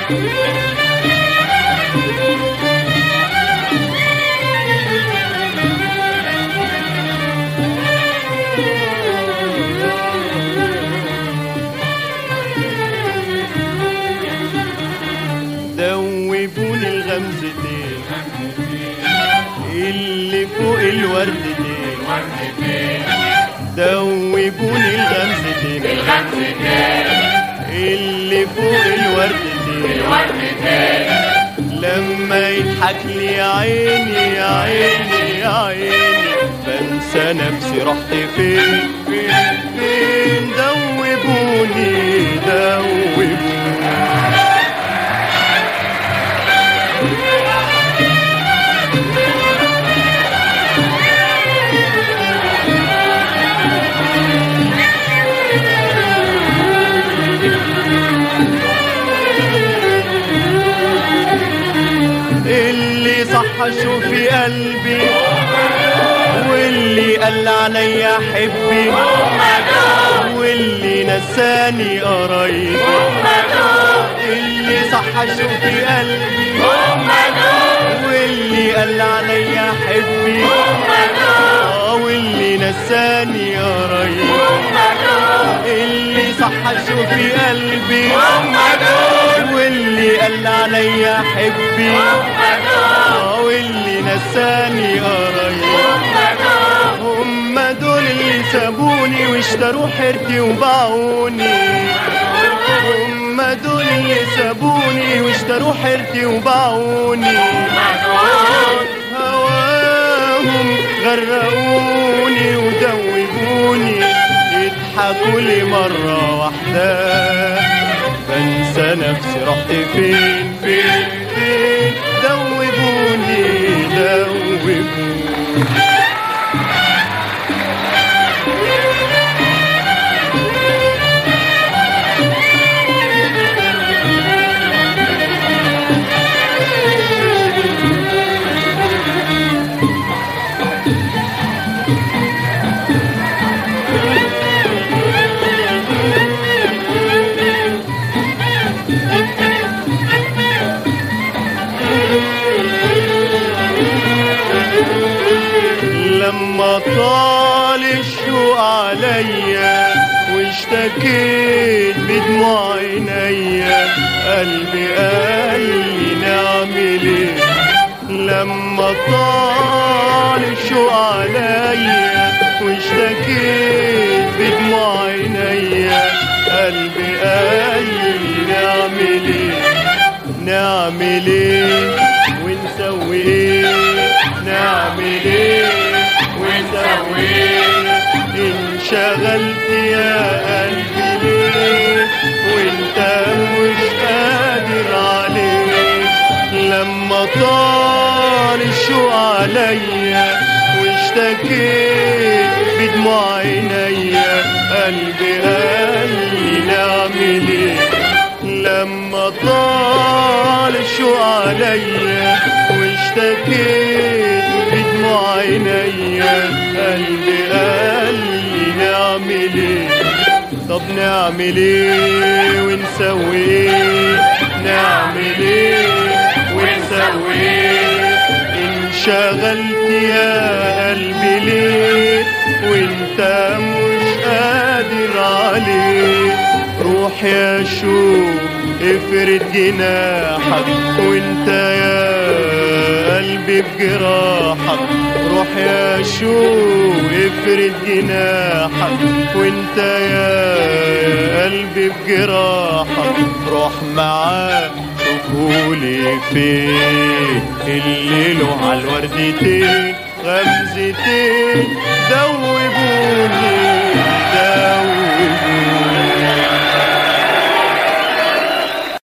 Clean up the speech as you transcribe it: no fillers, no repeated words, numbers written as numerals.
دوبوني الغمزتين اللي فوق الوردتين، دوبوني الغمزتين اللي فوق الوردتين، لما يضحك لي يا عيني يا عيني يا عيني بنسى نفسي رحت فين فين فين. دوبوني دوبوني اللي صح شوفي قلبي واللي قال عليا حبي واللي نساني قرايبي، اللي صح شوفي قلبي واللي قال عليا حبي واللي نساني قرايبي، اللي صح شوفي قلبي واللي قال عليا حبي واللي نساني قرايبي، هم دول اللي سابوني واشتروا حيرتي وباعوني، هم دول اللي سابوني واشتروا حيرتي وباعوني، هواهم غرقوني ودوبوني، يضحكوا لي مرة واحدة بنسى نفسي رحت فين فين فين. دوبوني دوبوني لما طال الشوق عليا واشتكيت بدموع عينيا قلبي قال لي نعمل ايه، لما طال الشوق عليا واشتكيت بدموع عينيا قلبي قال لي نعمل ايه، نعمل ايه ونسوي ايه، نعمل ايه ونسوي ايه، انشغلت يا قلبي ليه وانت مش قادر عليه، لما طال الشوق عليا واشتكيت بدموع عينيا قلبي قال لي نعمل ايه، لما طال الشوق عليا واشتكيت بدموع عينيا قلبي قال لي نعمل ايه، طب نعمل ايه ونسوي ايه، نعمل ايه ونسوي ايه، انشغلت يا قلبي ليه وانت مش قادر عليه، روح يا شوق افرد جناحك وانت يا قلبي بجراحك، روح يا شوق افرد جناحك وانت يا قلبي بجراحك، روح معاه شوفولي فين اللي له عالوردتين غمزتين